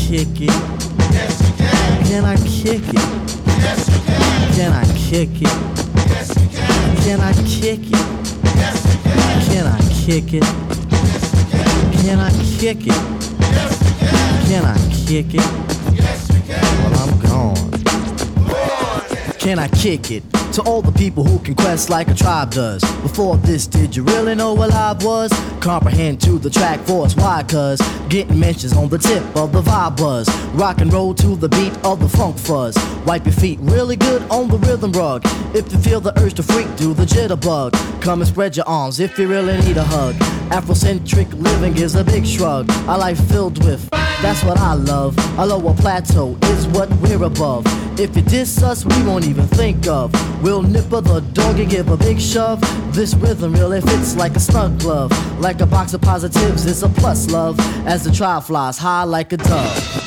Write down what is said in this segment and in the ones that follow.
kick it? Yes, you can. Can I kick it? Yes, you can. Can I kick it? Yes, you can. Can I kick it? Yes, you can. Can I kick it? Yes, you can. Can I kick it? Yes, you can. Can I kick it? Yes, you can. Well, I'm gone. Go on. Can I kick it? To all the people who can quest like a tribe does. Before this, did you really know what live was? Comprehend to the track force, why? Cuz getting mentions on the tip of the vibe buzz. Rock and roll to the beat of the funk fuzz. Wipe your feet really good on the rhythm rug. If you feel the urge to freak, do the jitterbug. Come and spread your arms if you really need a hug. Afrocentric living is a big shrug. A life filled with, that's what I love. A lower plateau is what we're above. If you diss us, we won't even think of. We'll nipper the dog and give a big shove. This rhythm really fits like a snug glove. Like a box of positives, it's a plus love. As the tribe flies high like a dove.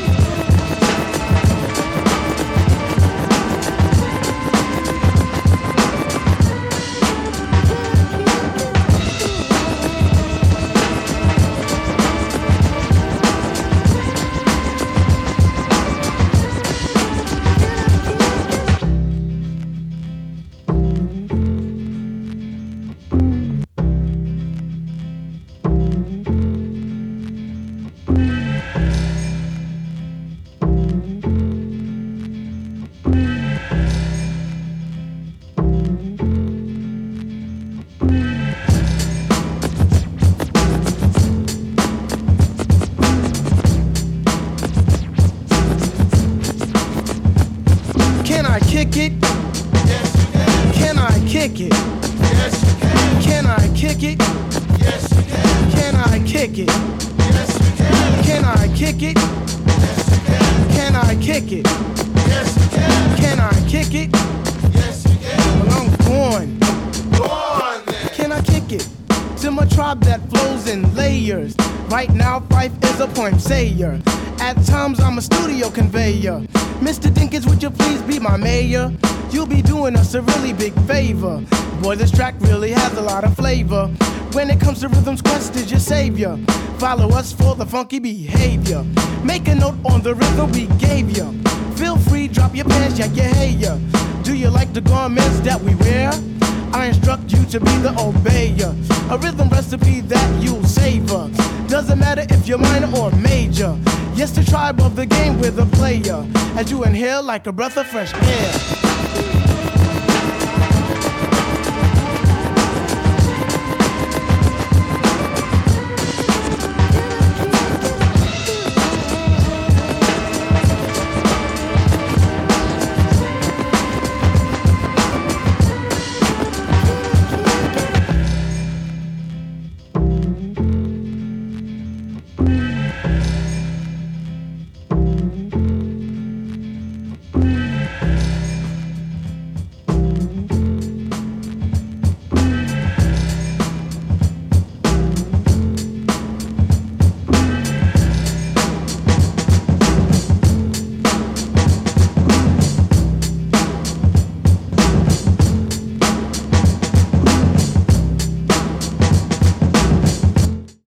Kick it? Yes, you can. Can I kick it? Yes, you can. Can I kick it? Yes, you can. Can I kick it? Yes, you can. Can I kick it? Yes, you can. Can I kick it? Yes, you can. Can I kick it? Yes, you can. Well, I'm going. Go on then. Can I kick it? To my tribe that flows in layers. Right now, Fife is a point sayer. At times, I'm a studio conveyor. Mr. Dinkins, would you please be my mayor? You'll be doing us a really big favor. Boy, this track really has a lot of flavor. When it comes to rhythms, Quest is your savior. Follow us for the funky behavior. Make a note on the rhythm we gave you. Feel free, drop your pants, yeah, your hair. Do you like the garments that we wear? I instruct you to be the obeyer. A rhythm recipe that you'll savor. Doesn't matter if you're minor or major. Yes, the tribe of the game with a player. As you inhale like a breath of fresh air.